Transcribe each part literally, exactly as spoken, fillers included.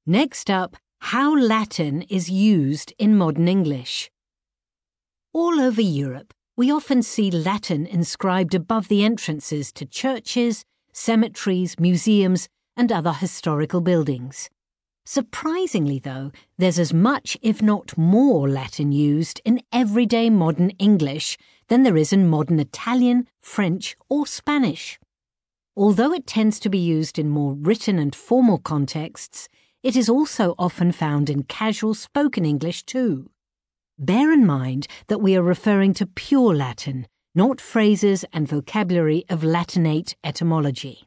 Next up, how Latin is used in modern English. All over Europe, we often see Latin inscribed above the entrances to churches, cemeteries, museums, and other historical buildings. Surprisingly, though, there's as much, if not more, Latin used in everyday modern English than there is in modern Italian, French, or Spanish. Although it tends to be used in more written and formal contexts, it is also often found in casual spoken English too. Bear in mind that we are referring to pure Latin, not phrases and vocabulary of Latinate etymology.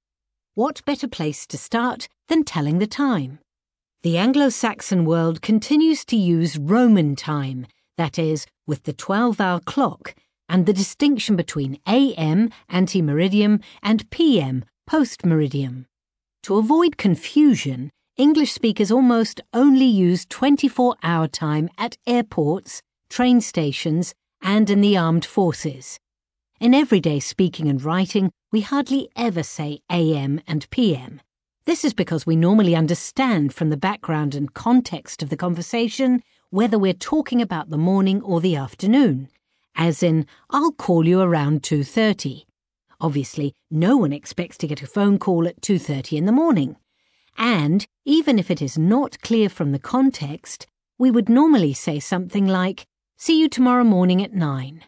What better place to start than telling the time? The Anglo-Saxon world continues to use Roman time, that is, with the twelve-hour clock, and the distinction between A M, ante-meridiem, and P M, post-meridiem. To avoid confusion, English speakers almost only use twenty-four hour time at airports, train stations, and in the armed forces. In everyday speaking and writing, we hardly ever say A M and P M. This is because we normally understand from the background and context of the conversation whether we're talking about the morning or the afternoon, as in, I'll call you around two thirty. Obviously, no one expects to get a phone call at two thirty in the morning. And, even if it is not clear from the context, we would normally say something like, see you tomorrow morning at nine.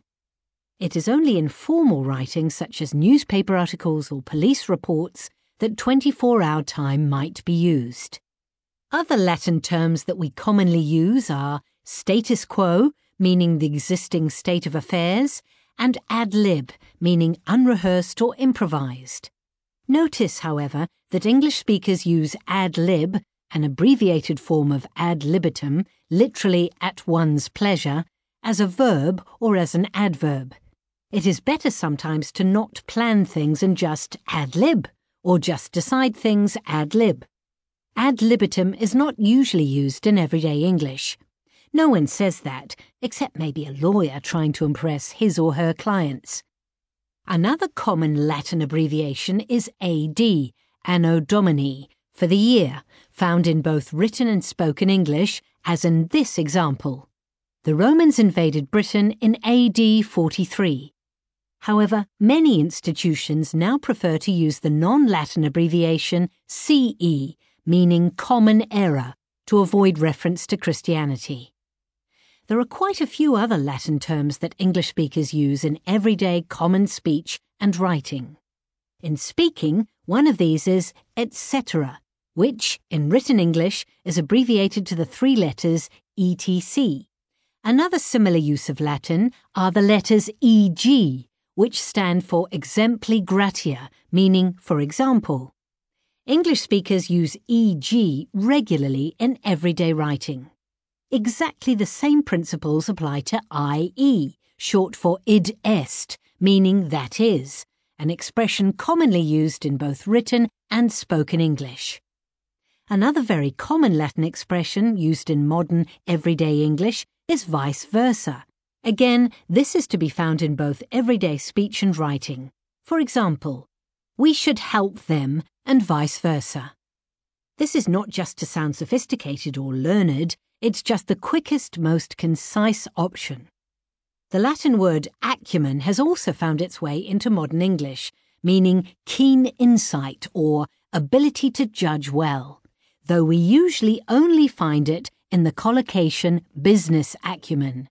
It is only in formal writing such as newspaper articles or police reports that twenty-four hour time might be used. Other Latin terms that we commonly use are status quo, meaning the existing state of affairs, and ad lib, meaning unrehearsed or improvised. Notice, however, that English speakers use ad lib, an abbreviated form of ad libitum, literally at one's pleasure, as a verb or as an adverb. It is better sometimes to not plan things and just ad lib, or just decide things ad lib. Ad libitum is not usually used in everyday English. No one says that, except maybe a lawyer trying to impress his or her clients. Another common Latin abbreviation is A D, Anno Domini, for the year, found in both written and spoken English, as in this example. The Romans invaded Britain in A D forty-three. However, many institutions now prefer to use the non-Latin abbreviation C E, meaning Common Era, to avoid reference to Christianity. There are quite a few other Latin terms that English speakers use in everyday common speech and writing. In speaking, one of these is et cetera, which, in written English, is abbreviated to the three letters E T C. Another similar use of Latin are the letters E G, which stand for exempli gratia, meaning for example. English speakers use E G regularly in everyday writing. Exactly the same principles apply to I E, short for id est, meaning that is, an expression commonly used in both written and spoken English. Another very common Latin expression used in modern, everyday English is vice versa. Again, this is to be found in both everyday speech and writing. For example, we should help them and vice versa. This is not just to sound sophisticated or learned, it's just the quickest, most concise option. The Latin word acumen has also found its way into modern English, meaning keen insight or ability to judge well, though we usually only find it in the collocation business acumen.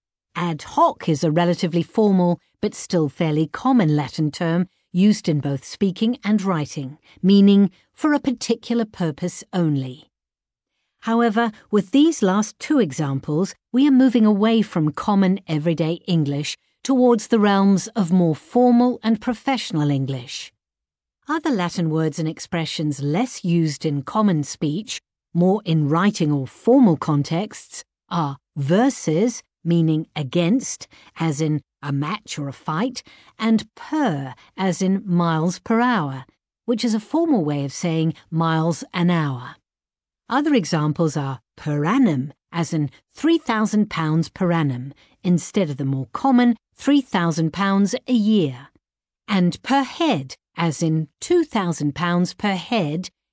Ad hoc is a relatively formal but still fairly common Latin term used in both speaking and writing, meaning for a particular purpose only. However, with these last two examples, we are moving away from common everyday English towards the realms of more formal and professional English. Other Latin words and expressions less used in common speech, more in writing or formal contexts, are versus, meaning against, as in a match or a fight, and per, as in miles per hour, which is a formal way of saying miles an hour. Other examples are per annum, as in three thousand pounds per annum, instead of the more common three thousand pounds a year, and per head, as in two thousand pounds per head,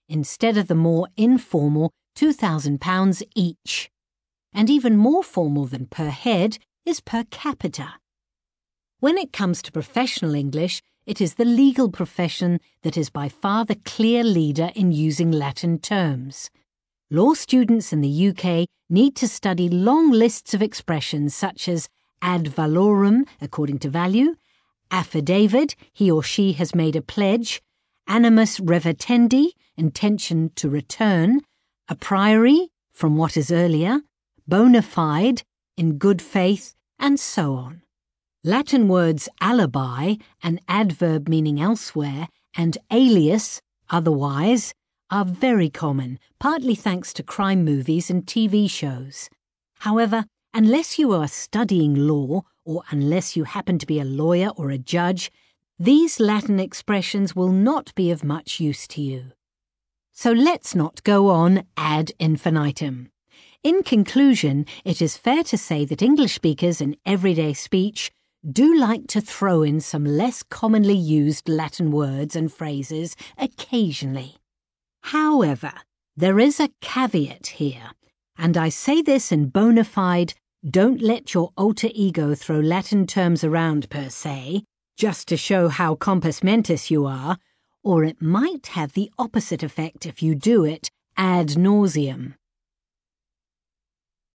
instead of the more informal two thousand pounds each. And even more formal than per head is per capita. When it comes to professional English, it is the legal profession that is by far the clear leader in using Latin terms. Law students in the U K need to study long lists of expressions such as ad valorem, according to value, affidavit, he or she has made a pledge, animus revertendi, intention to return, a priori, from what is earlier, bona fide, in good faith, and so on. Latin words alibi, an adverb meaning elsewhere, and alias, otherwise, are very common, partly thanks to crime movies and T V shows. However, unless you are studying law, or unless you happen to be a lawyer or a judge, these Latin expressions will not be of much use to you. So let's not go on ad infinitum. In conclusion, it is fair to say that English speakers in everyday speech do like to throw in some less commonly used Latin words and phrases occasionally. However, there is a caveat here, and I say this in bona fide, don't let your alter ego throw Latin terms around per se, just to show how compos mentis you are, or it might have the opposite effect if you do it ad nauseam.